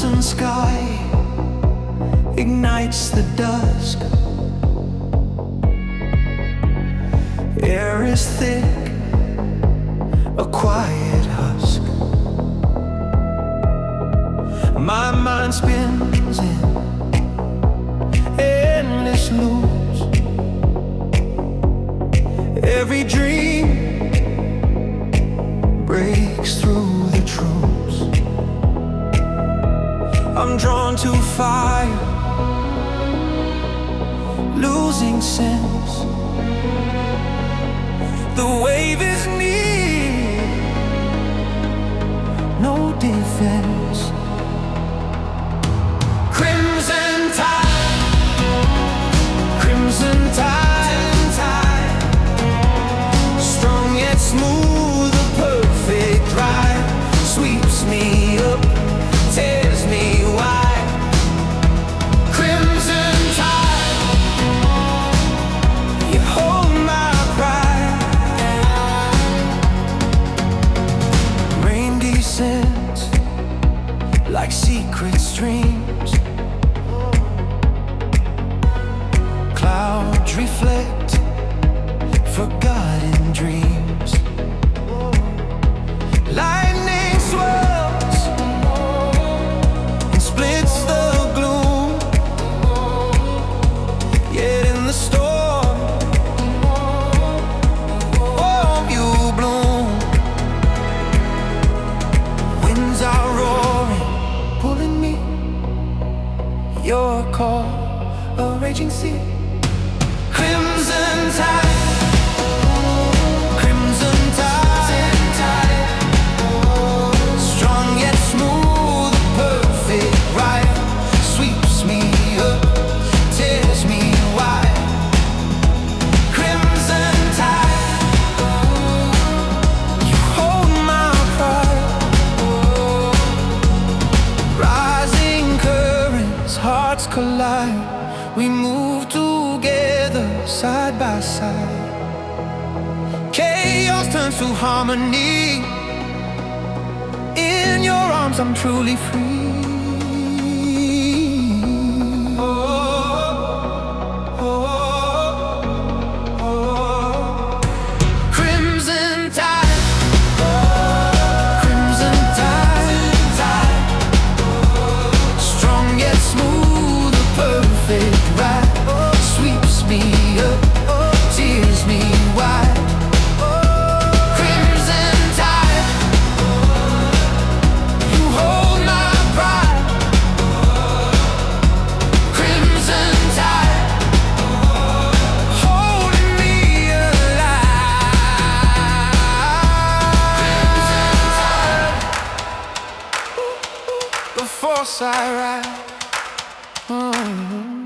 crimson sky ignites the dusk. Air is thick, a quiet husk. My mind spins in endless loops. Every dream breaks through the truths. I'm drawn to fire, losing sense. The wave is near, no defense. Crimson tide, crimson tide, strong yet smooth, a perfect ride. Sweeps me up, tears me wide. Crimson tide, you hold my pride. Rain descends like secret streams. Clouds reflect forgotten dreams. Lightning swirls and splits the gloom. Yet in the storm, oh, you bloom. Winds are roaring, pulling me. Your call, a raging sea. Crimson tide, crimson tide, strong yet smooth, a perfect ride. Sweeps me up, tears me wide. Crimson tide, you hold my pride. Rising currents, hearts collide. We move together, side by side. Chaos turns to harmony. In your arms I'm truly free. Crimson tide, crimson tide, strong yet smooth, a perfect ride. Sweeps me up, tears me wide. Crimson tide, you hold my pride. Crimson tide, holding me alive. Crimson tide, the force I ride.